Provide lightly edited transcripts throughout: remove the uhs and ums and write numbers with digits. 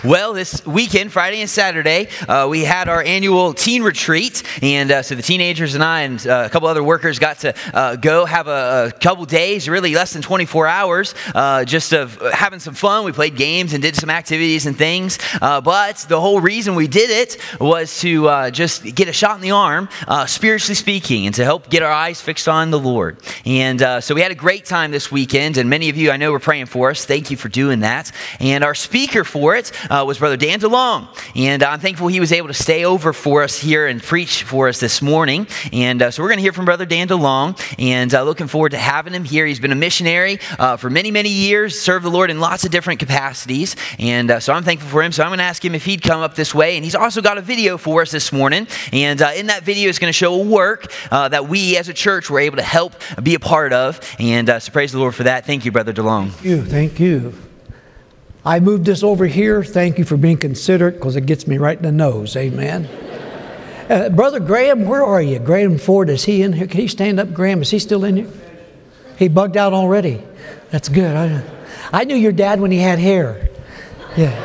Well, this weekend, Friday and Saturday, we had our annual teen retreat, and so the teenagers and I and a couple other workers got to go have a couple days, really less than 24 hours, just of having some fun. We played games and did some activities and things, but the whole reason we did it was to just get a shot in the arm, spiritually speaking, and to help get our eyes fixed on the Lord. And so we had a great time this weekend, and many of you I know were praying for us. Thank you for doing that. And our speaker for it was Brother Dan DeLong, and I'm thankful he was able to stay over for us here and preach for us this morning. And so we're going to hear from Brother Dan DeLong, and looking forward to having him here. He's been a missionary for many, many years, served the Lord in lots of different capacities, and so I'm thankful for him. So I'm going to ask him if he'd come up this way, and he's also got a video for us this morning, and in that video is going to show a work that we as a church were able to help be a part of, and so praise the Lord for that. Thank you, Brother DeLong. Thank you. I moved this over here. Thank you for being considerate, because it gets me right in the nose. Amen. Brother Graham, where are you? Graham Ford, is he in here? Can you stand up, Graham? Is he still in here? He bugged out already. That's good. I knew your dad when he had hair. Yeah.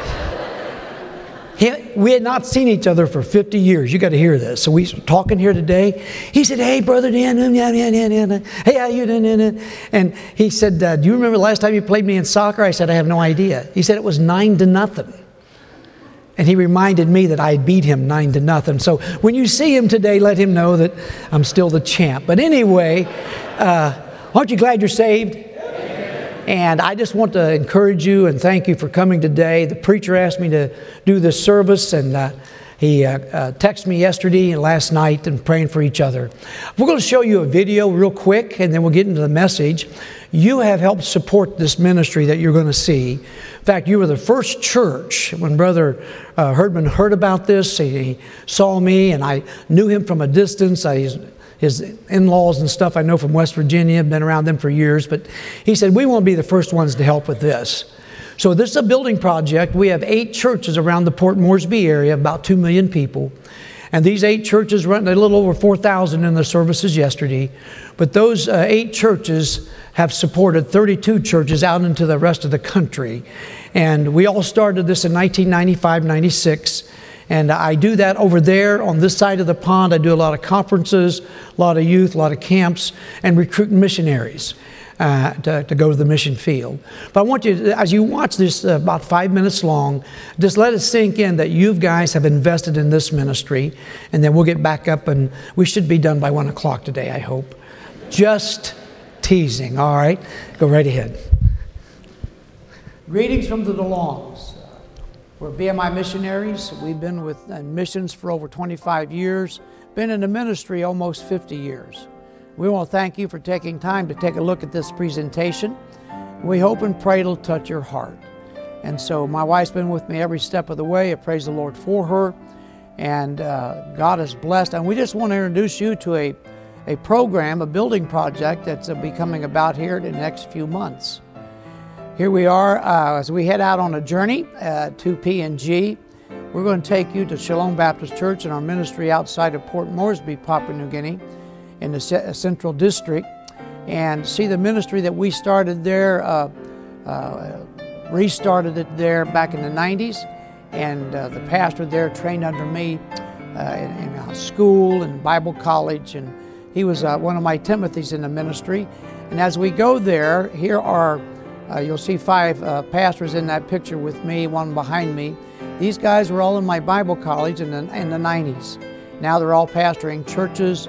We had not seen each other for 50 years. You got to hear this. So we were talking here today. He said, "Hey, Brother Dan, hey, how you doing?" And he said, "Do you remember the last time you played me in soccer?" I said, "I have no idea." He said, "It was 9-0. And he reminded me that I beat him 9-0. So when you see him today, let him know that I'm still the champ. But anyway, aren't you glad you're saved? And I just want to encourage you and thank you for coming today. The preacher asked me to do this service, and he texted me yesterday and last night and praying for each other. We're going to show you a video real quick, and then we'll get into the message. You have helped support this ministry that you're going to see. In fact, you were the first church when Brother Herdman heard about this. He saw me, and I knew him from a distance. His in-laws and stuff I know from West Virginia, been around them for years, but he said, we want to be the first ones to help with this. So this is a building project. We have 8 churches around the Port Moresby area, about 2 million people. And these 8 churches run a little over 4,000 in the services yesterday. But those 8 churches have supported 32 churches out into the rest of the country. And we all started this in 1995, 96. And I do that over there on this side of the pond. I do a lot of conferences, a lot of youth, a lot of camps, and recruiting missionaries to go to the mission field. But I want you, as you watch this about 5 minutes long, just let it sink in that you guys have invested in this ministry. And then we'll get back up, and we should be done by 1 o'clock today, I hope. Just teasing, all right? Go right ahead. Greetings from the DeLongs. We're BMI missionaries. We've been with missions for over 25 years, been in the ministry almost 50 years. We want to thank you for taking time to take a look at this presentation. We hope and pray it'll touch your heart. And so my wife's been with me every step of the way. I praise the Lord for her. And God is blessed. And we just want to introduce you to a program, a building project that's be coming about here in the next few months. Here we are as we head out on a journey to PNG. We're going to take you to Shalom Baptist Church and our ministry outside of Port Moresby, Papua New Guinea, in the Central District, and see the ministry that we started there, restarted it there back in the 90s, and the pastor there trained under me in school and Bible college, and he was one of my Timothys in the ministry. And as we go there, here are you'll see 5 pastors in that picture with me, one behind me. These guys were all in my Bible college in the 90s. Now they're all pastoring churches,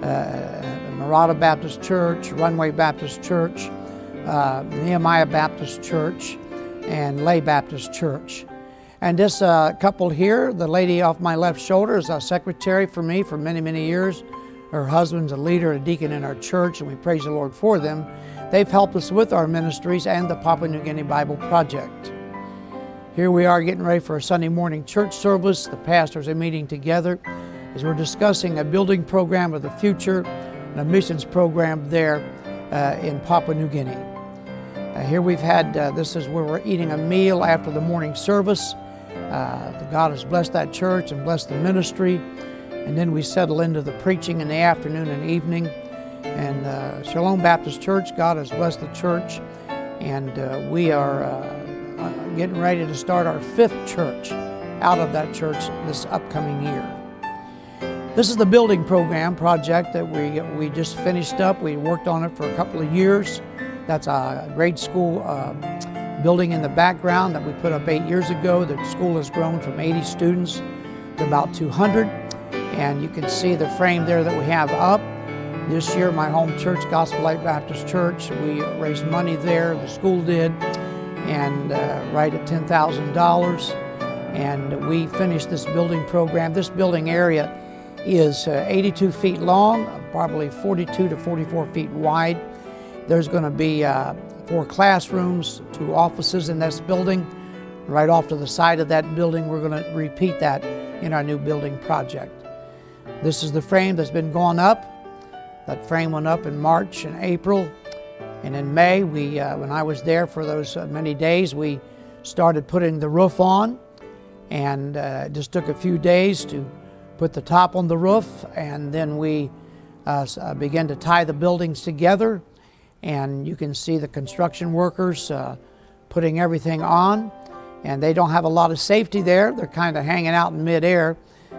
Marata Baptist Church, Runway Baptist Church, Nehemiah Baptist Church, and Lay Baptist Church. And this couple here, the lady off my left shoulder is a secretary for me for many, many years. Her husband's a leader, a deacon in our church, and we praise the Lord for them. They've helped us with our ministries and the Papua New Guinea Bible Project. Here we are getting ready for a Sunday morning church service. The pastors are meeting together as we're discussing a building program of the future and a missions program there in Papua New Guinea. Here we've had, this is where we're eating a meal after the morning service. God has blessed that church and blessed the ministry. And then we settle into the preaching in the afternoon and evening. And Shalom Baptist Church, God has blessed the church, and we are getting ready to start our 5th church out of that church this upcoming year. This is the building program project that we just finished up. We worked on it for a couple of years. That's a grade school building in the background that we put up 8 years ago. The school has grown from 80 students to about 200. And you can see the frame there that we have up. This year, my home church, Gospel Light Baptist Church, we raised money there, the school did, and right at $10,000. And we finished this building program. This building area is 82 feet long, probably 42 to 44 feet wide. There's going to be 4 classrooms, 2 offices in this building. Right off to the side of that building, we're going to repeat that in our new building project. This is the frame that's been going up. That frame went up in March and April. And in May, when I was there for those many days, we started putting the roof on. And it just took a few days to put the top on the roof. And then we began to tie the buildings together. And you can see the construction workers putting everything on. And they don't have a lot of safety there. They're kind of hanging out in midair.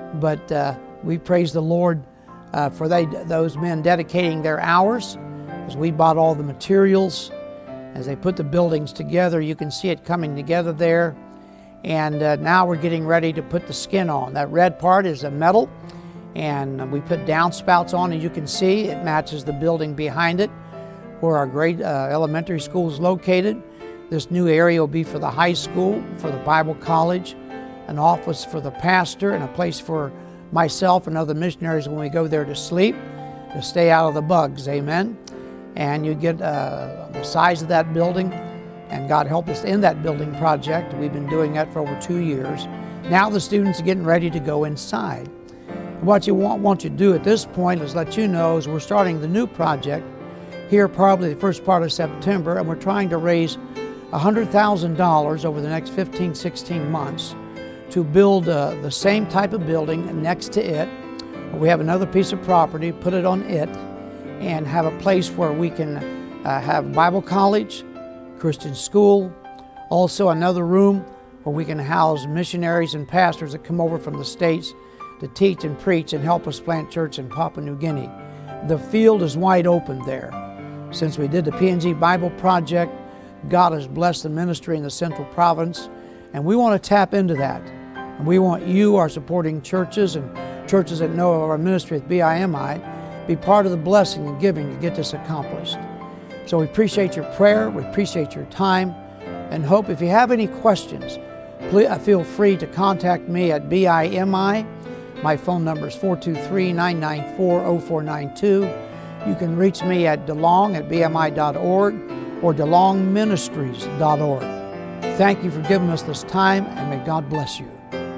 But we praise the Lord for those men dedicating their hours, as we bought all the materials. As they put the buildings together, you can see it coming together there. And now we're getting ready to put the skin on. That red part is a metal, and we put downspouts on, and you can see it matches the building behind it, where our grade elementary school is located. This new area will be for the high school, for the Bible college, an office for the pastor, and a place for myself and other missionaries when we go there to sleep, to stay out of the bugs, amen. And you get the size of that building, and God helped us in that building project. We've been doing that for over 2 years. Now the students are getting ready to go inside. What you want you to do at this point is let you know is we're starting the new project here probably the first part of September, and we're trying to raise $100,000 over the next 15, 16 months to build the same type of building next to it. We have another piece of property, put it on it, and have a place where we can have Bible college, Christian school, also another room where we can house missionaries and pastors that come over from the States to teach and preach and help us plant church in Papua New Guinea. The field is wide open there. Since we did the PNG Bible Project, God has blessed the ministry in the Central Province, and we want to tap into that. And we want you, our supporting churches and churches that know of our ministry at BIMI, be part of the blessing and giving to get this accomplished. So we appreciate your prayer, we appreciate your time, and hope if you have any questions, please feel free to contact me at BIMI. My phone number is 423-994-0492. You can reach me at delong@bmi.org or delongministries.org. Thank you for giving us this time, and may God bless you.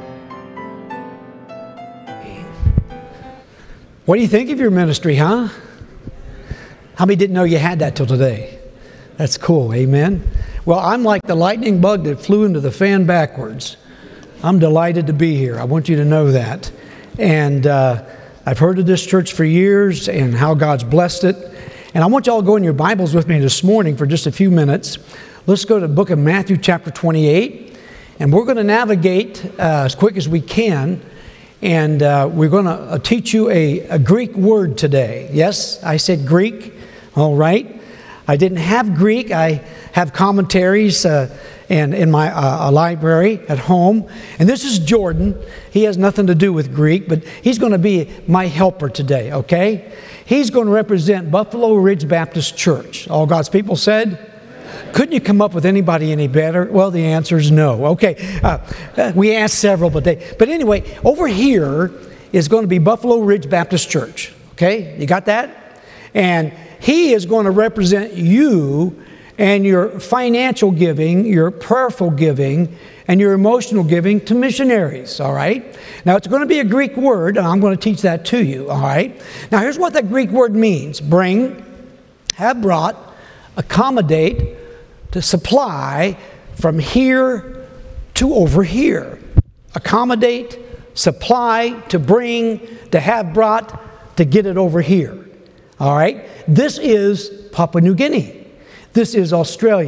What do you think of your ministry, huh? How many didn't know you had that till today? That's cool, amen? Well, I'm like the lightning bug that flew into the fan backwards. I'm delighted to be here. I want you to know that. And I've heard of this church for years and how God's blessed it. And I want you all to go in your Bibles with me this morning for just a few minutes. Let's go to the book of Matthew chapter 28. And we're going to navigate as quick as we can. And we're going to teach you a Greek word today. Yes, I said Greek. All right. I didn't have Greek. I have commentaries and in my library at home. And this is Jordan. He has nothing to do with Greek, but he's going to be my helper today, okay? He's going to represent Buffalo Ridge Baptist Church. All God's people said? Couldn't you come up with anybody any better? Well, the answer is no. Okay, we asked several, but anyway, over here is going to be Buffalo Ridge Baptist Church. Okay, you got that? And he is going to represent you and your financial giving, your prayerful giving, and your emotional giving to missionaries, all right? Now, it's going to be a Greek word, and I'm going to teach that to you, all right? Now, here's what that Greek word means. Bring, have brought, accommodate, to supply from here to over here. Accommodate, supply, to bring, to have brought, to get it over here. All right? This is Papua New Guinea. This is Australia.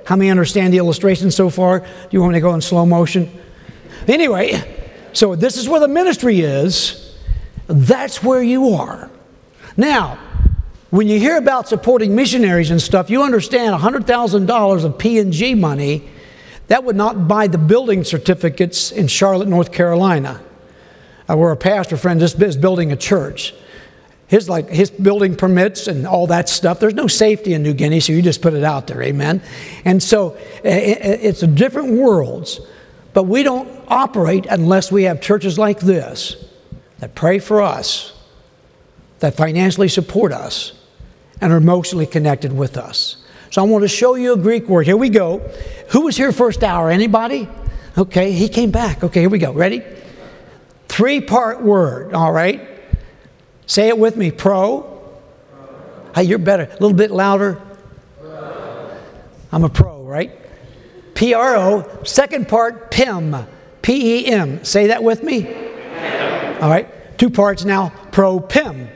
How many understand the illustration so far? Do you want me to go in slow motion? Anyway, so this is where the ministry is. That's where you are. Now, when you hear about supporting missionaries and stuff, you understand $100,000 of P&G money, that would not buy the building certificates in Charlotte, North Carolina. Where a pastor friend just is building a church. His building permits and all that stuff. There's no safety in New Guinea, so you just put it out there, amen? And so it's a different worlds. But we don't operate unless we have churches like this that pray for us, that financially support us, and are emotionally connected with us. So I want to show you a Greek word. Here we go. Who was here first hour? Anybody? Okay, he came back. Okay, here we go. Ready? 3-part word, all right? Say it with me. Pro. Hey, you're better. A little bit louder. I'm a pro, right? P-R-O. Second part, PIM. P-E-M. Say that with me. All right. 2 parts now. Pro-PIM.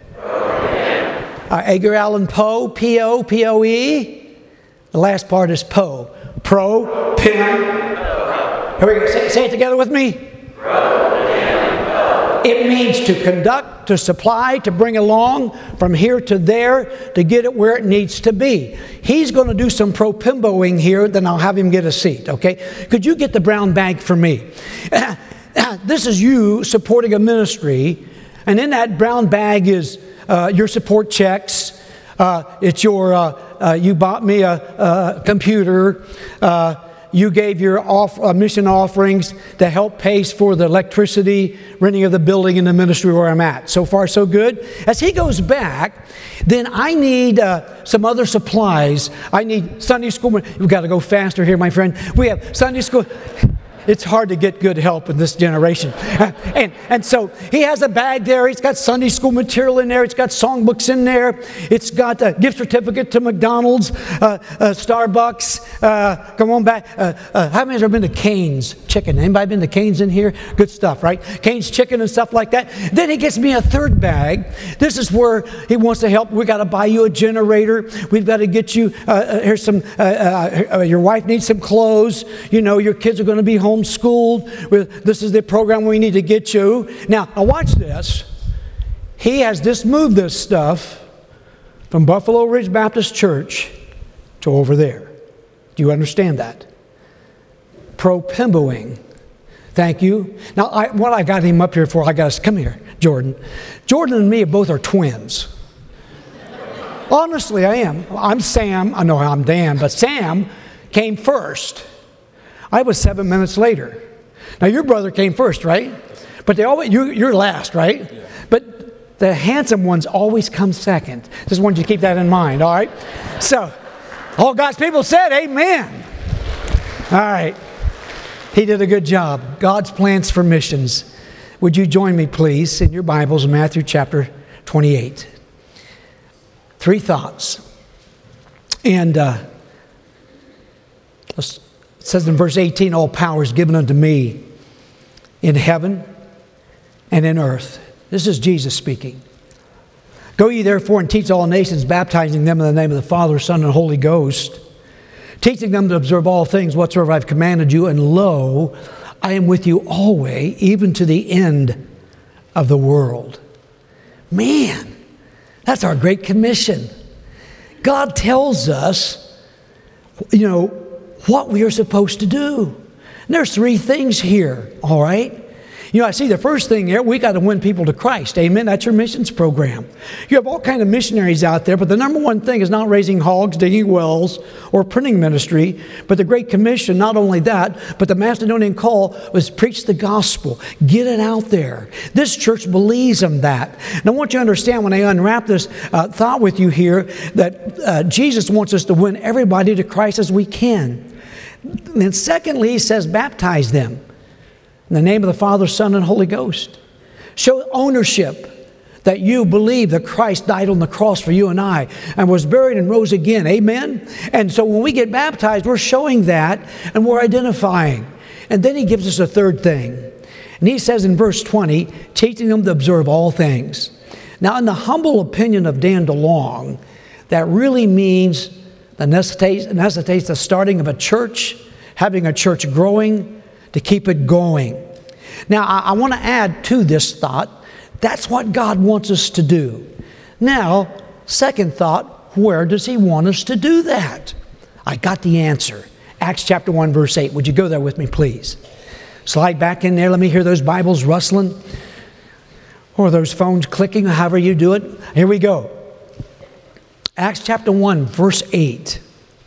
Edgar Allan Poe. P-O. P-O-E. The last part is Poe. Pro-PIM. Here we go. Say it together with me. It means to conduct, to supply, to bring along from here to there, to get it where it needs to be. He's going to do some pro-pimboing here, then I'll have him get a seat, okay? Could you get the brown bag for me? This is you supporting a ministry, and in that brown bag is your support checks. It's your, you bought me a computer. You gave your mission offerings to help pay for the electricity, renting of the building and the ministry where I'm at. So far, so good. As he goes back, then I need some other supplies. I need Sunday school. We've got to go faster here, my friend. We have Sunday school. It's hard to get good help in this generation. And so he has a bag there. He's got Sunday school material in there. It's got songbooks in there. It's got a gift certificate to McDonald's, Starbucks. Come on back. How many have ever been to Cane's Chicken? Anybody been to Cane's in here? Good stuff, right? Cane's Chicken and stuff like that. Then he gets me a third bag. This is where he wants to help. We got to buy you a generator. We've got to get you, here's some, your wife needs some clothes. You know, your kids are going to be homeschooled. This is the program we need to get you. Now watch this. He has just moved this stuff from Buffalo Ridge Baptist Church to over there. Do you understand that? Pro-pimboing. Thank you. Now, what I got him up here for, come here, Jordan. Jordan and me both are twins. Honestly, I am. I'm Sam. I know I'm Dan, but Sam came first. I was 7 minutes later. Now, your brother came first, right? But they always, you're last, right? Yeah. But the handsome ones always come second. Just wanted you to keep that in mind, all right? So, all God's people said, amen. All right. He did a good job. God's plans for missions. Would you join me, please, in your Bibles, in Matthew chapter 28. 3 thoughts. And it says in verse 18, all power is given unto me in heaven and in earth. This is Jesus speaking. Go ye therefore and teach all nations, baptizing them in the name of the Father, Son, and Holy Ghost, teaching them to observe all things whatsoever I've commanded you. And lo, I am with you always, even to the end of the world. Man, that's our Great Commission. God tells us, you know, what we are supposed to do. And there's 3 things here, all right? You know, I see the first thing here, we got to win people to Christ. Amen? That's your missions program. You have all kinds of missionaries out there, but the number one thing is not raising hogs, digging wells, or printing ministry, but the Great Commission, not only that, but the Macedonian call was preach the gospel. Get it out there. This church believes in that. And I want you to understand when I unwrap this thought with you here, that Jesus wants us to win everybody to Christ as we can. And then secondly, he says, baptize them in the name of the Father, Son, and Holy Ghost. Show ownership that you believe that Christ died on the cross for you and I and was buried and rose again. Amen? And so when we get baptized, we're showing that and we're identifying. And then he gives us a third thing. And he says in verse 20, teaching them to observe all things. Now, in the humble opinion of Dan DeLong, that really means that necessitates the starting of a church, having a church growing, to keep it going. Now, I want to add to this thought, that's what God wants us to do. Now, second thought, where does He want us to do that? I got the answer. Acts chapter 1, verse 8. Would you go there with me, please? Slide back in there. Let me hear those Bibles rustling or those phones clicking, however you do it. Here we go. Acts chapter 1, verse 8.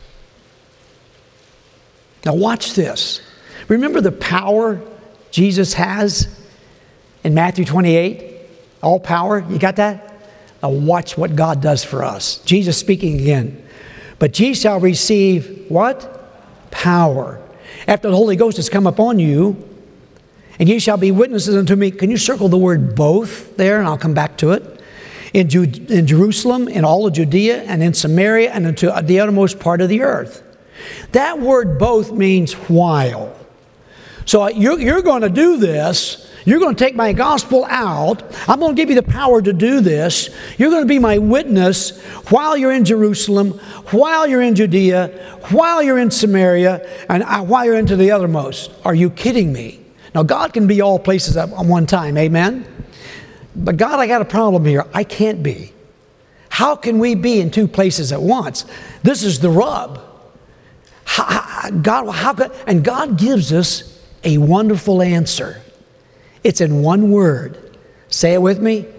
Now watch this. Remember the power Jesus has in Matthew 28? All power. You got that? Now watch what God does for us. Jesus speaking again. But ye shall receive what? Power. After the Holy Ghost has come upon you, and ye shall be witnesses unto me. Can you circle the word both there? And I'll come back to it. In Jerusalem, in all of Judea, and in Samaria, and into the uttermost part of the earth. That word both means while. So you're going to do this. You're going to take my gospel out. I'm going to give you the power to do this. You're going to be my witness while you're in Jerusalem, while you're in Judea, while you're in Samaria, and while you're into the uttermost. Are you kidding me? Now, God can be all places at one time. Amen? But God, I got a problem here. I can't be. How can we be in two places at once? This is the rub. And God gives us a wonderful answer. It's in one word. Say it with me.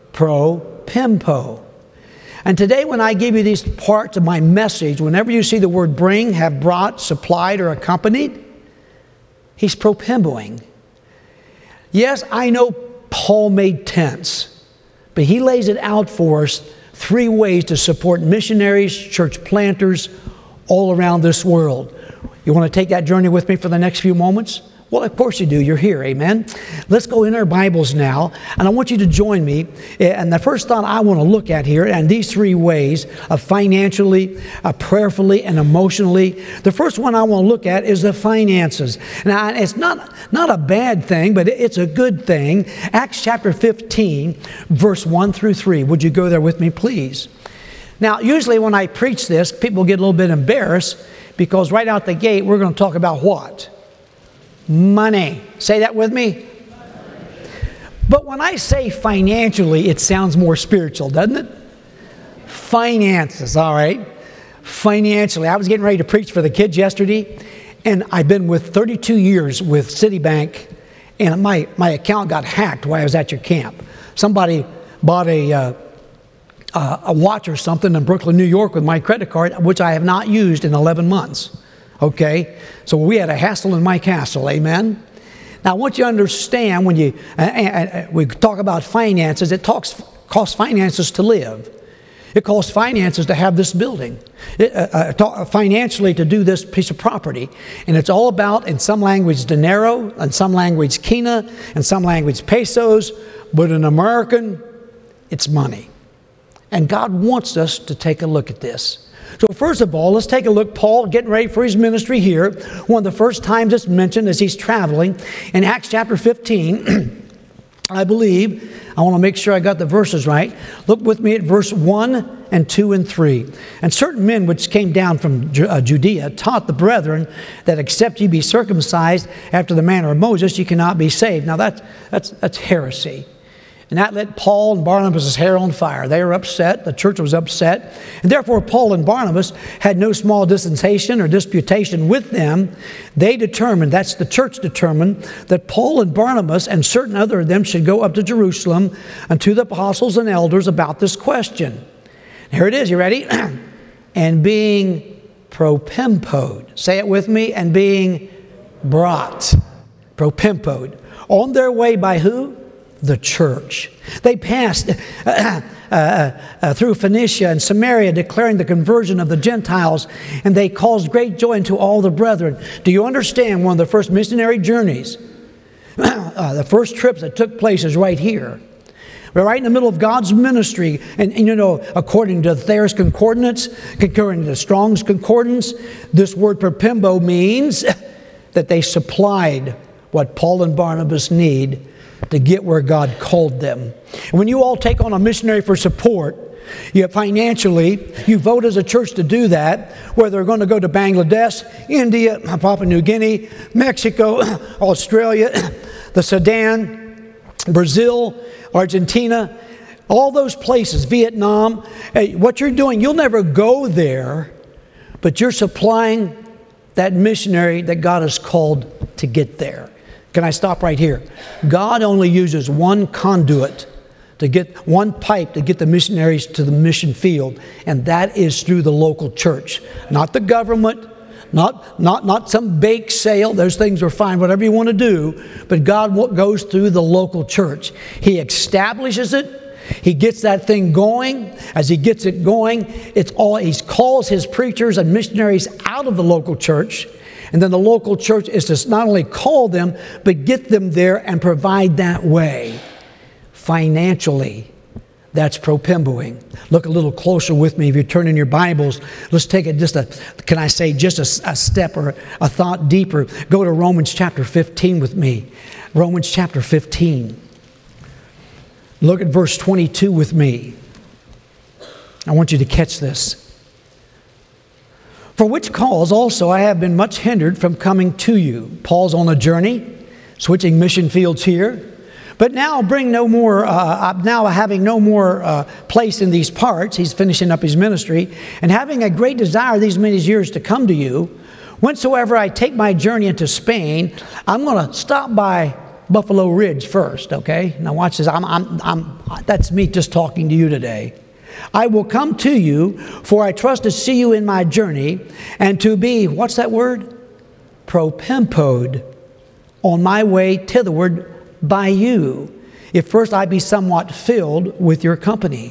Pro-pimpo. And today when I give you these parts of my message, whenever you see the word bring, have brought, supplied, or accompanied, He's pro-pimpoing. Yes, I know Paul made tents, but he lays it out for us 3 ways to support missionaries, church planters all around this world. You want to take that journey with me for the next few moments? Well, of course you do. You're here. Amen. Let's go in our Bibles now, and I want you to join me. And the first thought I want to look at here, and these 3 ways of financially, prayerfully, and emotionally. The first one I want to look at is the finances. Now, it's not a bad thing, but it's a good thing. Acts chapter 15, verse 1 through 3. Would you go there with me, please? Now, usually when I preach this, people get a little bit embarrassed because right out the gate, we're going to talk about what? Money. Say that with me. But when I say financially, it sounds more spiritual, doesn't it? Finances, all right. Financially. I was getting ready to preach for the kids yesterday, and I've been with 32 years with Citibank, and my account got hacked while I was at your camp. Somebody bought a watch or something in Brooklyn, New York with my credit card, which I have not used in 11 months. Okay, so we had a hassle in my castle, amen? Now, I want you to understand when we talk about finances, it costs finances to live. It costs finances to have this building, financially to do this piece of property. And it's all about, in some language, dinero, in some language, quina, in some language, pesos, but in American, it's money. And God wants us to take a look at this. So first of all, let's take a look. Paul getting ready for his ministry here. One of the first times it's mentioned as he's traveling. In Acts chapter 15, I believe, I want to make sure I got the verses right. Look with me at verse 1 and 2 and 3. And certain men which came down from Judea taught the brethren that except ye be circumcised after the manner of Moses, ye cannot be saved. Now that's heresy. And that lit Paul and Barnabas' hair on fire. They were upset. The church was upset. And therefore, Paul and Barnabas had no small dissension or disputation with them. They determined, that's the church determined, that Paul and Barnabas and certain other of them should go up to Jerusalem unto the apostles and elders about this question. Here it is. You ready? And being propimpoed. Say it with me. And being brought. Propimpoed. On their way by who? The church. They passed through Phoenicia and Samaria, declaring the conversion of the Gentiles, and they caused great joy unto all the brethren. Do you understand one of the first missionary journeys? The first trips that took place is right here. We're right in the middle of God's ministry. And you know, according to Thayer's Concordance, according to Strong's Concordance, this word propimbo means that they supplied what Paul and Barnabas need to get where God called them. And when you all take on a missionary for support, financially, you vote as a church to do that, whether they're going to go to Bangladesh, India, Papua New Guinea, Mexico, Australia, the Sudan, Brazil, Argentina, all those places, Vietnam. What you're doing, you'll never go there, but you're supplying that missionary that God has called to get there. Can I stop right here? God only uses one conduit to get one pipe to get the missionaries to the mission field, and that is through the local church. Not the government, not some bake sale. Those things are fine, whatever you want to do, but God goes through the local church. He establishes it. He gets that thing going. As he gets it going, he calls his preachers and missionaries out of the local church. And then the local church is to not only call them, but get them there and provide that way. Financially, that's propemboing. Look a little closer with me. If you turn in your Bibles, let's take it just a step or a thought deeper. Go to Romans chapter 15 with me. Romans chapter 15. Look at verse 22 with me. I want you to catch this. For which cause also I have been much hindered from coming to you. Paul's on a journey, switching mission fields here. But now having no more place in these parts, he's finishing up his ministry, and having a great desire these many years to come to you, whensoever I take my journey into Spain, I'm going to stop by Buffalo Ridge first, okay? Now watch this. That's me just talking to you today. I will come to you, for I trust to see you in my journey, and to be, what's that word? Propempoed on my way thitherward by you, if first I be somewhat filled with your company.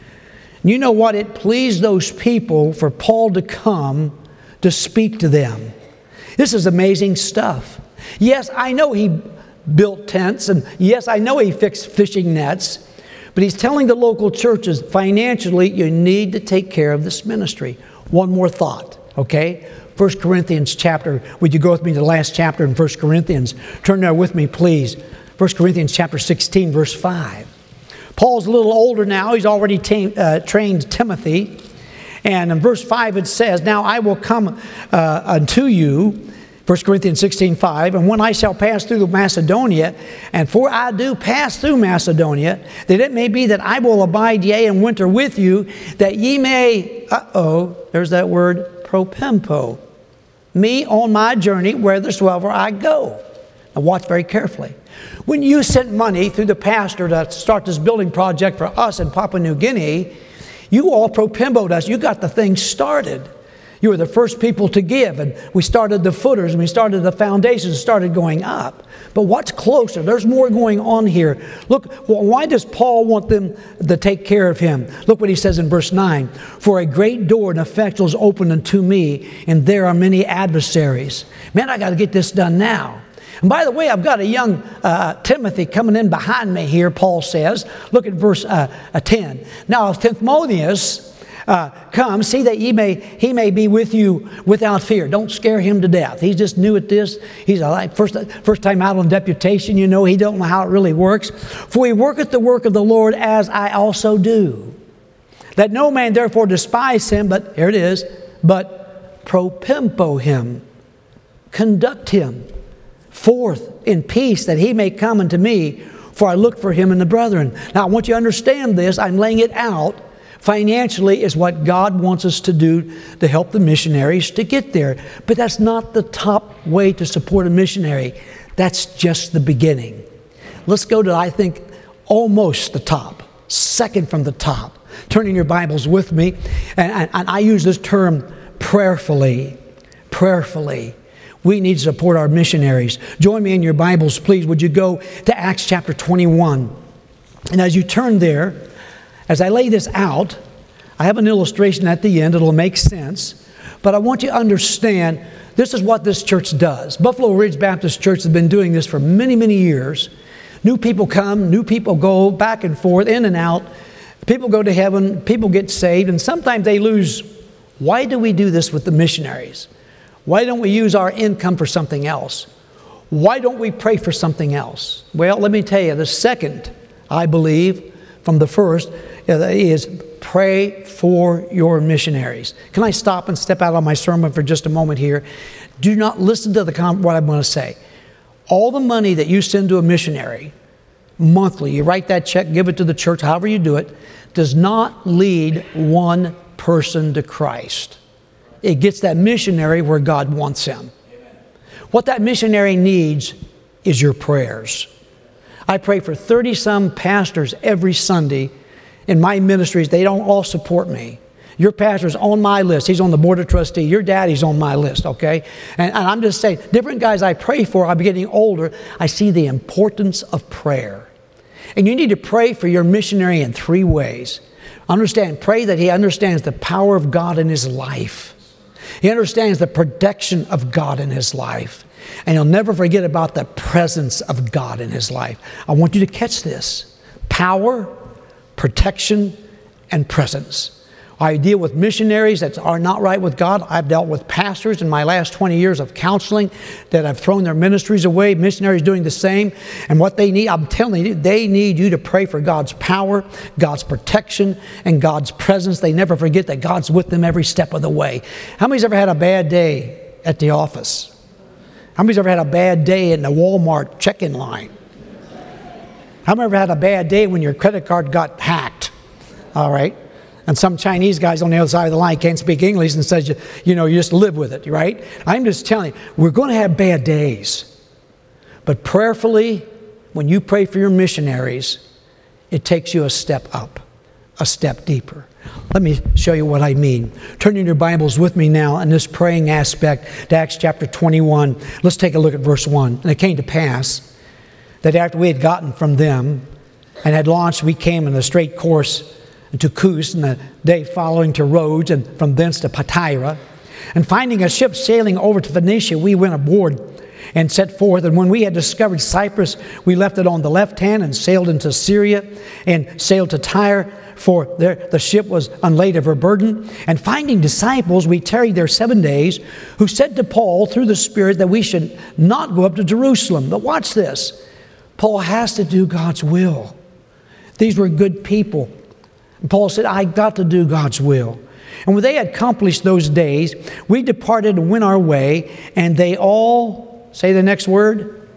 You know what? It pleased those people for Paul to come to speak to them. This is amazing stuff. Yes, I know he built tents, and yes, I know he fixed fishing nets, but he's telling the local churches, financially, you need to take care of this ministry. One more thought, okay? 1 Corinthians chapter, would you go with me to the last chapter in 1 Corinthians? Turn there with me, please. 1 Corinthians chapter 16, verse 5. Paul's a little older now. He's already trained Timothy. And in verse 5 it says, Now I will come unto you, 1 Corinthians 16, 5, and when I shall pass through Macedonia, and for I do pass through Macedonia, that it may be that I will abide yea and winter with you, that ye may, there's that word, propempo, me on my journey whithersoever I go. Now watch very carefully. When you sent money through the pastor to start this building project for us in Papua New Guinea, you all propemboed us. You got the thing started. You were the first people to give, and we started the footers, and we started the foundations, started going up. But what's closer? There's more going on here. Look, why does Paul want them to take care of him? Look what he says in verse 9. For a great door and effectual is opened unto me, and there are many adversaries. Man, I got to get this done now. And by the way, I've got a young Timothy coming in behind me here, Paul says. Look at verse 10. Now, if Timotheus come, see that he may be with you without fear. Don't scare him to death. He's just new at this. He's first time out on deputation, he don't know how it really works. For he worketh the work of the Lord as I also do. Let no man therefore despise him, but here it is, but propempo him, conduct him forth in peace, that he may come unto me, for I look for him in the brethren. Now I want you to understand this. I'm laying it out. Financially is what God wants us to do to help the missionaries to get there. But that's not the top way to support a missionary. That's just the beginning. Let's go to, I think, almost the top, second from the top. Turn in your Bibles with me. And I use this term prayerfully. Prayerfully. We need to support our missionaries. Join me in your Bibles, please. Would you go to Acts chapter 21? And as you turn there, as I lay this out, I have an illustration at the end. It'll make sense. But I want you to understand, this is what this church does. Buffalo Ridge Baptist Church has been doing this for many, many years. New people come, new people go, back and forth, in and out. People go to heaven, people get saved, and sometimes they lose. Why do we do this with the missionaries? Why don't we use our income for something else? Why don't we pray for something else? Well, let me tell you, the second, I believe, from the first, is pray for your missionaries. Can I stop and step out on my sermon for just a moment here? Do not listen to what I'm going to say. All the money that you send to a missionary monthly, you write that check, give it to the church, however you do it, does not lead one person to Christ. It gets that missionary where God wants him. What that missionary needs is your prayers. I pray for 30-some pastors every Sunday in my ministries. They don't all support me. Your pastor's on my list. He's on the board of trustees. Your daddy's on my list, okay? And I'm just saying, different guys I pray for, I'm getting older. I see the importance of prayer. And you need to pray for your missionary in 3 ways. Understand, pray that he understands the power of God in his life. He understands the protection of God in his life. And he'll never forget about the presence of God in his life. I want you to catch this. Power, protection, and presence. I deal with missionaries that are not right with God. I've dealt with pastors in my last 20 years of counseling that have thrown their ministries away. Missionaries doing the same. And what they need, I'm telling you, they need you to pray for God's power, God's protection, and God's presence. They never forget that God's with them every step of the way. How many's ever had a bad day at the office? How many's ever had a bad day in the Walmart check-in line? How many ever had a bad day when your credit card got hacked? All right. And some Chinese guys on the other side of the line can't speak English and says, you just live with it, right? I'm just telling you, we're going to have bad days. But prayerfully, when you pray for your missionaries, it takes you a step up, a step deeper. Let me show you what I mean. Turn in your Bibles with me now in this praying aspect to Acts chapter 21. Let's take a look at verse 1. And it came to pass that after we had gotten from them and had launched, we came in a straight course to Kos, and the day following to Rhodes, and from thence to Patara. And finding a ship sailing over to Phoenicia, we went aboard and set forth. And when we had discovered Cyprus, we left it on the left hand and sailed into Syria and sailed to Tyre, for there the ship was unladen of her burden. And finding disciples, we tarried there 7 days, who said to Paul through the Spirit that we should not go up to Jerusalem. But watch this. Paul has to do God's will. These were good people. And Paul said, I got to do God's will. And when they had accomplished those days, we departed and went our way, and they all, say the next word,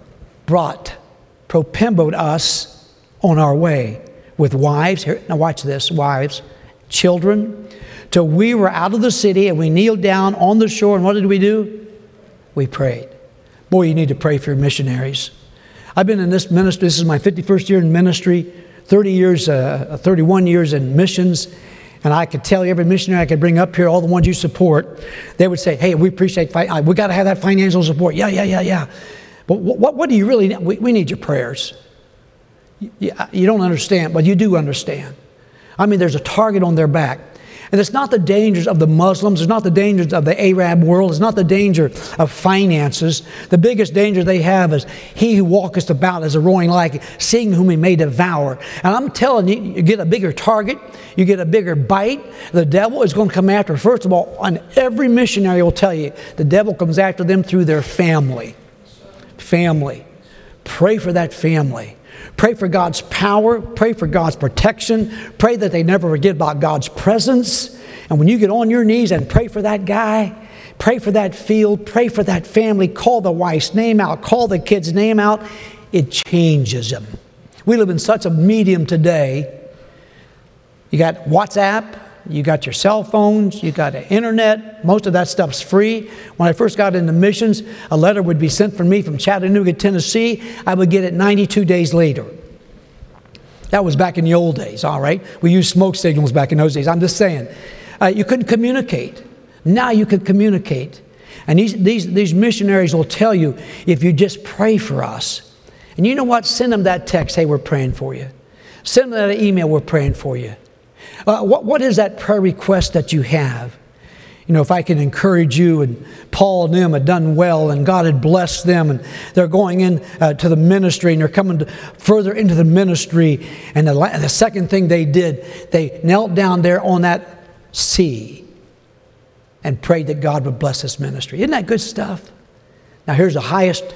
propemboed us on our way with wives. Here, now watch this, wives, children, till we were out of the city, and we kneeled down on the shore, and what did we do? We prayed. Boy, you need to pray for your missionaries. I've been in this ministry, this is my 51st year in ministry, 31 years in missions, and I could tell you every missionary I could bring up here, all the ones you support, they would say, hey, we appreciate, we got to have that financial support. Yeah. But what do you really need? We need your prayers. You don't understand, but you do understand. I mean, there's a target on their back. And it's not the dangers of the Muslims. It's not the dangers of the Arab world. It's not the danger of finances. The biggest danger they have is he who walketh about as a roaring lion, seeing whom he may devour. And I'm telling you, you get a bigger target, you get a bigger bite. The devil is going to come after, first of all, and every missionary will tell you, the devil comes after them through their family. Family. Pray for that family. Pray for God's power. Pray for God's protection. Pray that they never forget about God's presence. And when you get on your knees and pray for that guy, pray for that field, pray for that family, call the wife's name out, call the kid's name out, it changes them. We live in such a medium today. You got WhatsApp, you got your cell phones, you got the internet. Most of that stuff's free. When I first got into missions, a letter would be sent from me from Chattanooga, Tennessee. I would get it 92 days later. That was back in the old days, all right? We used smoke signals back in those days. I'm just saying. You couldn't communicate. Now you can communicate. And these missionaries will tell you, if you just pray for us. And you know what? Send them that text, hey, we're praying for you. Send them that email, we're praying for you. What is that prayer request that you have? You know, if I can encourage you, and Paul and them had done well, and God had blessed them, and they're going in to the ministry, and they're coming further into the ministry. And the second thing they did, they knelt down there on that sea and prayed that God would bless this ministry. Isn't that good stuff? Now here's the highest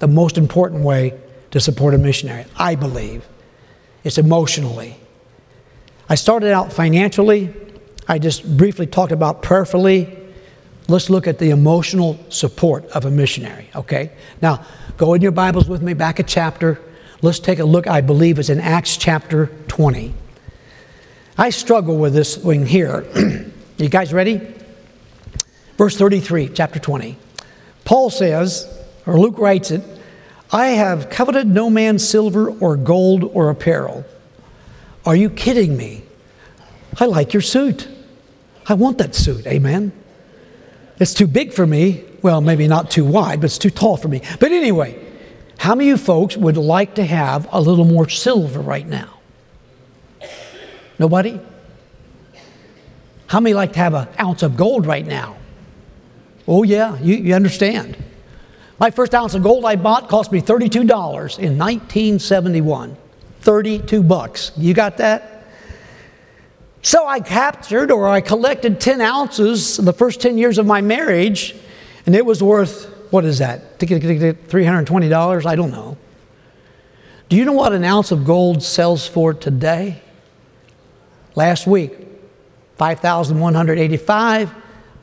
the most important way to support a missionary, I believe. It's emotionally. I started out financially. I just briefly talked about prayerfully. Let's look at the emotional support of a missionary, okay? Now, go in your Bibles with me back a chapter. Let's take a look. I believe it's in Acts chapter 20. I struggle with this thing here. You guys ready? Verse 33, chapter 20. Paul says, or Luke writes it, I have coveted no man's silver or gold or apparel. Are you kidding me? I like your suit. I want that suit, amen? It's too big for me. Well, maybe not too wide, but it's too tall for me. But anyway, how many of you folks would like to have a little more silver right now? Nobody? How many like to have an ounce of gold right now? Oh yeah, you understand. My first ounce of gold I bought cost me $32 in 1971. $32. You got that? So I captured or I collected 10 ounces the first 10 years of my marriage, and it was worth, what is that? $320? I don't know. Do you know what an ounce of gold sells for today? Last week, $5,185.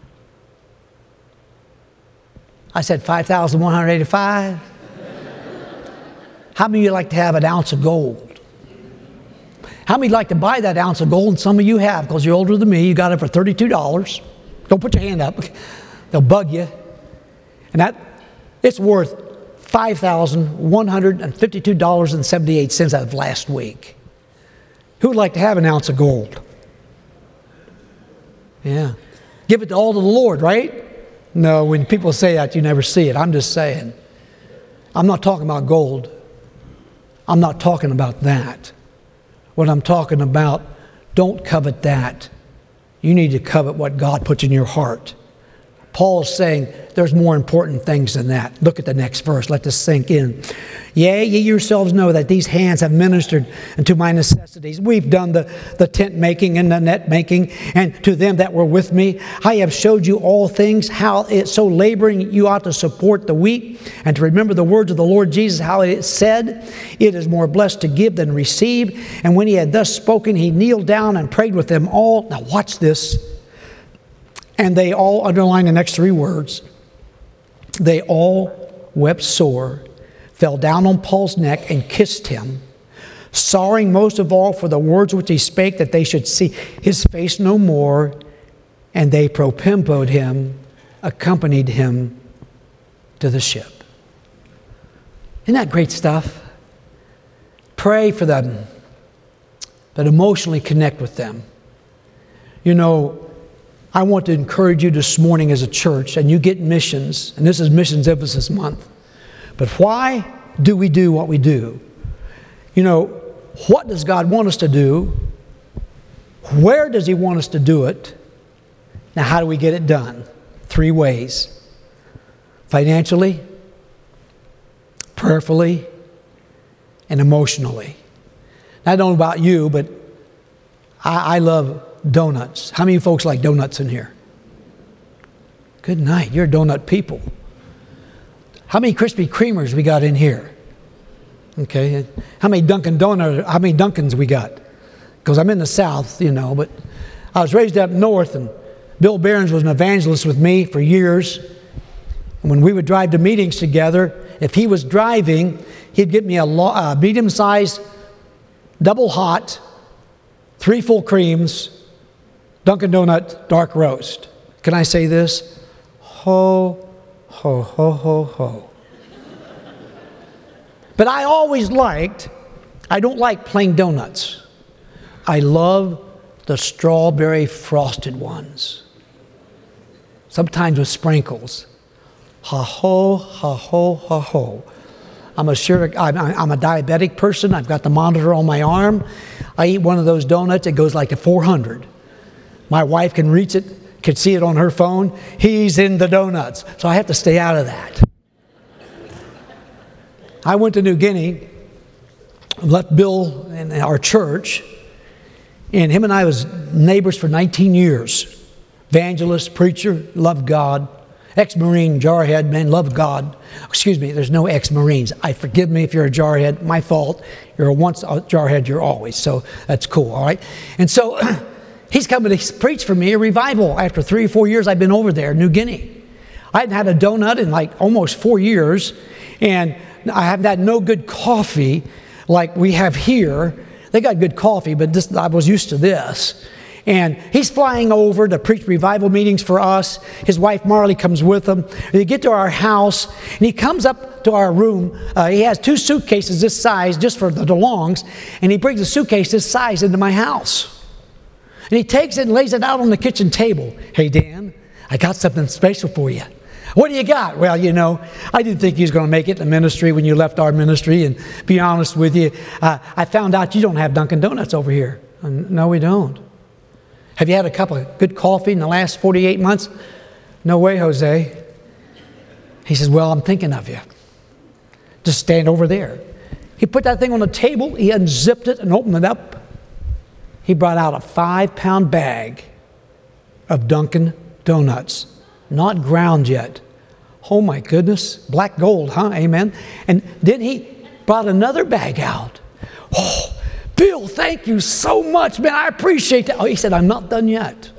I said $5,185. How many of you like to have an ounce of gold? How many like to buy that ounce of gold? And some of you have, because you're older than me. You got it for $32. Don't put your hand up. They'll bug you. And it's worth $5,152.78 as of last week. Who would like to have an ounce of gold? Yeah. Give it all to the Lord, right? No, when people say that, you never see it. I'm just saying. I'm not talking about gold. I'm not talking about that. What I'm talking about, don't covet that. You need to covet what God puts in your heart. Paul's saying there's more important things than that. Look at the next verse. Let this sink in. Yea, ye yourselves know that these hands have ministered unto my necessities. We've done the tent making and the net making, and to them that were with me, I have showed you all things, how it's so laboring you ought to support the weak, and to remember the words of the Lord Jesus, how it said, it is more blessed to give than receive. And when he had thus spoken, he kneeled down and prayed with them all. Now watch this. And they all, underline the next three words, they all wept sore, fell down on Paul's neck and kissed him, sorrowing most of all for the words which he spake, that they should see his face no more. And they propimpoed him, accompanied him to the ship. Isn't that great stuff? Pray for them, but emotionally connect with them. You know, I want to encourage you this morning as a church, and you get missions, and this is Missions Emphasis Month. But why do we do what we do? You know, what does God want us to do? Where does He want us to do it? Now, how do we get it done? 3 ways. Financially, prayerfully, and emotionally. Now, I don't know about you, but I love donuts. How many folks like donuts in here? Good night. You're donut people. How many Krispy Kremers we got in here? Okay. How many Dunkins we got? Because I'm in the South, you know, but I was raised up north, and Bill Behrens was an evangelist with me for years. And when we would drive to meetings together, if he was driving, he'd get me a medium-sized, double hot, 3 full creams, Dunkin' Donut dark roast. Can I say this? Ho, ho, ho, ho, ho. But I always I don't like plain donuts. I love the strawberry frosted ones. Sometimes with sprinkles. Ha ho, ha ho, ha ho. I'm a diabetic person. I've got the monitor on my arm. I eat one of those donuts, it goes like to 400. My wife can reach it, can see it on her phone. He's in the donuts. So I have to stay out of that. I went to New Guinea, left Bill in our church, and him and I was neighbors for 19 years. Evangelist, preacher, loved God. ex-Marine jarhead, man, love God. Excuse me, there's no ex-Marines. Forgive me if you're a jarhead, my fault. You're once a jarhead, you're always. So that's cool, all right? And so he's coming to preach for me a revival after 3 or 4 years I've been over there, New Guinea. I hadn't had a donut in like almost 4 years, and I haven't had no good coffee like we have here. They got good coffee, but I was used to this. And he's flying over to preach revival meetings for us. His wife Marley comes with him. They get to our house, and he comes up to our room. He has 2 suitcases this size, just for the DeLongs, and he brings a suitcase this size into my house. And he takes it and lays it out on the kitchen table. Hey, Dan, I got something special for you. What do you got? Well, you know, I didn't think you was going to make it in the ministry when you left our ministry. And be honest with you, I found out you don't have Dunkin' Donuts over here. No, we don't. Have you had a cup of good coffee in the last 48 months? No way, Jose. He says, well, I'm thinking of you. Just stand over there. He put that thing on the table. He unzipped it and opened it up. He brought out a 5-pound bag of Dunkin' Donuts. Not ground yet. Oh my goodness. Black gold, huh? Amen. And then he brought another bag out. Oh, Bill, thank you so much, man. I appreciate that. Oh, he said, I'm not done yet.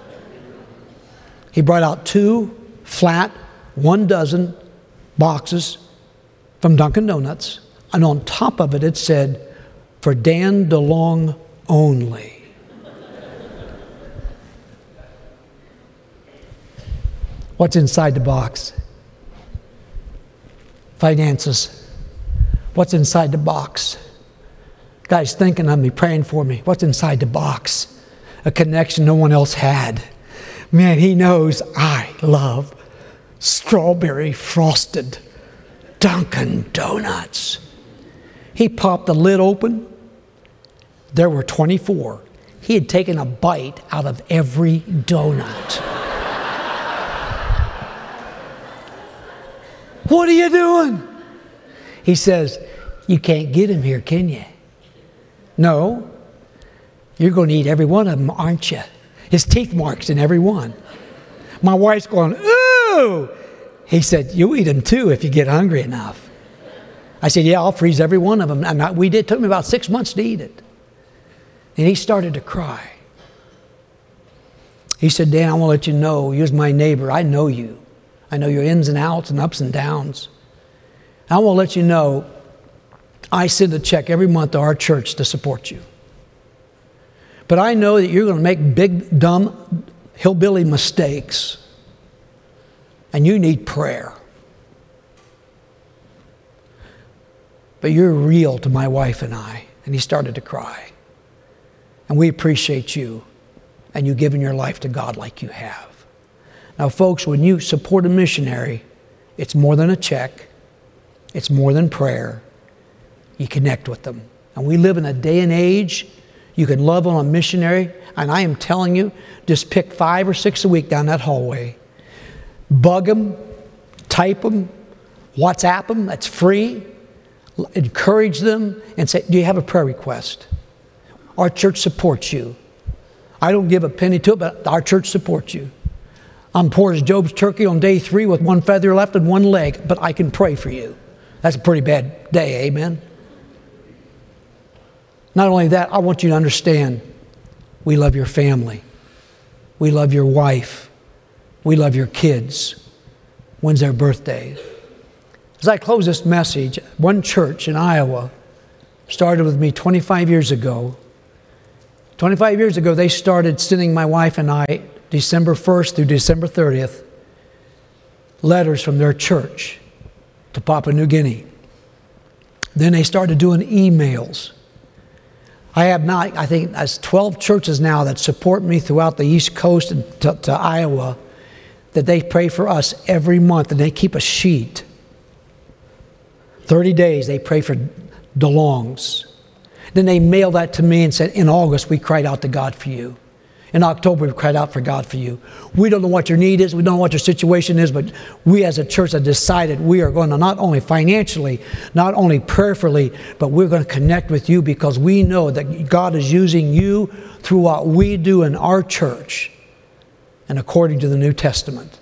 He brought out 2 flat, 1 dozen boxes from Dunkin' Donuts. And on top of it, it said, for Dan DeLong only. What's inside the box? Finances. What's inside the box? Guys thinking of me, praying for me. What's inside the box? A connection no one else had. Man, he knows I love strawberry frosted Dunkin' Donuts. He popped the lid open. There were 24. He had taken a bite out of every donut. What are you doing? He says, you can't get him here, can you? No. You're going to eat every one of them, aren't you? His teeth marks in every one. My wife's going, ooh. He said, you'll eat them too if you get hungry enough. I said, yeah, I'll freeze every one of them. And we did. It took me about 6 months to eat it. And he started to cry. He said, Dan, I want to let you know, you're my neighbor. I know you. I know your ins and outs and ups and downs. I want to let you know, I send a check every month to our church to support you. But I know that you're going to make big, dumb, hillbilly mistakes. And you need prayer. But you're real to my wife and I. And he started to cry. And we appreciate you. And you giving your life to God like you have. Now, folks, when you support a missionary, it's more than a check. It's more than prayer. You connect with them. And we live in a day and age, you can love on a missionary, and I am telling you, just pick 5 or 6 a week down that hallway. Bug them, type them, WhatsApp them, that's free. Encourage them and say, do you have a prayer request? Our church supports you. I don't give a penny to it, but our church supports you. I'm poor as Job's turkey on day 3 with 1 feather left and 1 leg, but I can pray for you. That's a pretty bad day, amen? Not only that, I want you to understand, we love your family. We love your wife. We love your kids. When's their birthday? As I close this message, one church in Iowa started with me 25 years ago. 25 years ago, they started sending my wife and I, December 1st through December 30th, letters from their church to Papua New Guinea. Then they started doing emails. I have not, I think there's 12 churches now that support me throughout the East Coast and to Iowa, that they pray for us every month, and they keep a sheet. 30 days they pray for DeLongs. Then they mail that to me and said, in August we cried out to God for you. In October we cried out for God for you. We don't know what your need is, we don't know what your situation is, but we as a church have decided we are going to not only financially, not only prayerfully, but we're going to connect with you because we know that God is using you through what we do in our church and according to the New Testament.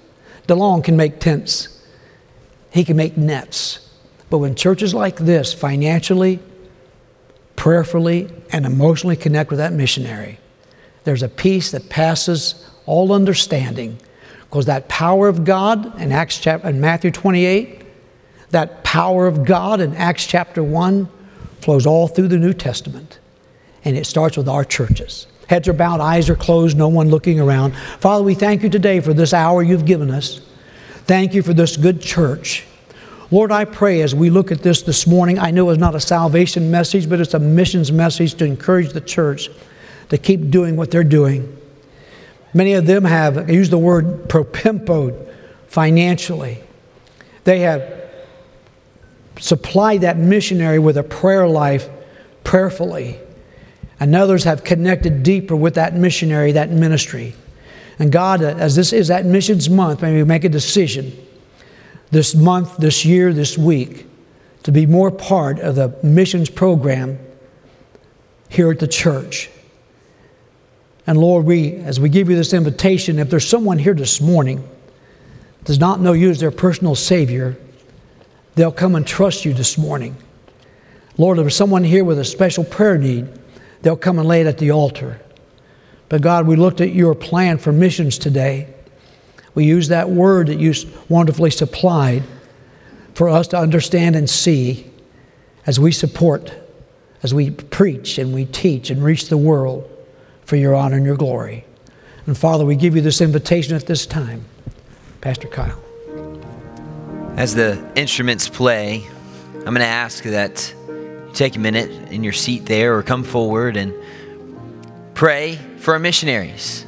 DeLong can make tents. He can make nets. But when churches like this financially, prayerfully, and emotionally connect with that missionary, there's a peace that passes all understanding. Because that power of God in Matthew 28, that power of God in Acts chapter 1 flows all through the New Testament. And it starts with our churches. Heads are bowed, eyes are closed, no one looking around. Father, we thank you today for this hour you've given us. Thank you for this good church. Lord, I pray as we look at this morning, I know it's not a salvation message, but it's a missions message to encourage the church to keep doing what they're doing. Many of them have used the word propimpoed financially. They have supplied that missionary with a prayer life prayerfully. And others have connected deeper with that missionary, that ministry. And God, as this is that missions month, may we make a decision this month, this year, this week, to be more part of the missions program here at the church. And Lord, as we give you this invitation, if there's someone here this morning does not know you as their personal Savior, they'll come and trust you this morning. Lord, if there's someone here with a special prayer need, they'll come and lay it at the altar. But God, we looked at your plan for missions today. We used that word that you wonderfully supplied for us to understand and see as we support, as we preach and we teach and reach the world for your honor and your glory. And Father, we give you this invitation at this time. Pastor Kyle. As the instruments play, I'm going to ask that you take a minute in your seat there or come forward and pray for our missionaries.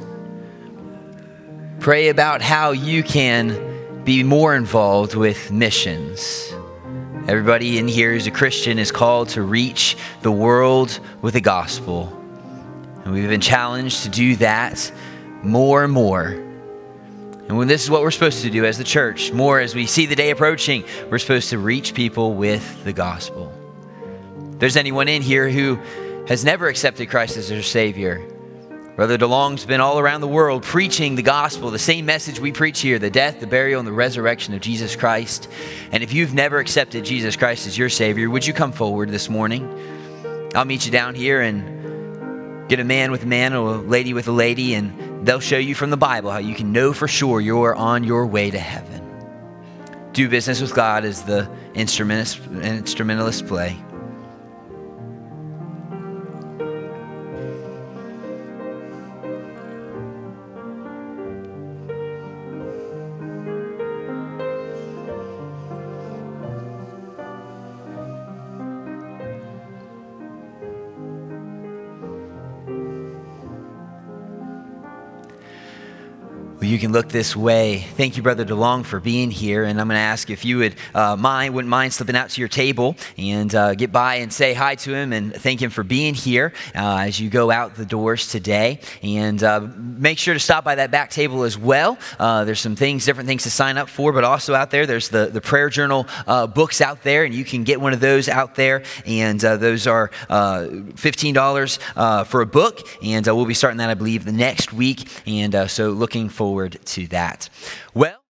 Pray about how you can be more involved with missions. Everybody in here who's a Christian is called to reach the world with the gospel. And we've been challenged to do that more and more. And when this is what we're supposed to do as the church, more as we see the day approaching, we're supposed to reach people with the gospel. If there's anyone in here who has never accepted Christ as their Savior, Brother DeLong's been all around the world preaching the gospel, the same message we preach here, the death, the burial, and the resurrection of Jesus Christ. And if you've never accepted Jesus Christ as your Savior, would you come forward this morning? I'll meet you down here and get a man with a man or a lady with a lady, and they'll show you from the Bible how you can know for sure you're on your way to heaven. Do business with God as the instrumentalists play. You can look this way. Thank you, Brother DeLong, for being here. And I'm going to ask if you wouldn't mind slipping out to your table and get by and say hi to him and thank him for being here as you go out the doors today. And make sure to stop by that back table as well. There's some different things to sign up for, but also out there, there's the prayer journal books out there, and you can get one of those out there. And those are $15 for a book. And we'll be starting that, I believe, the next week. And so looking forward to that. Well.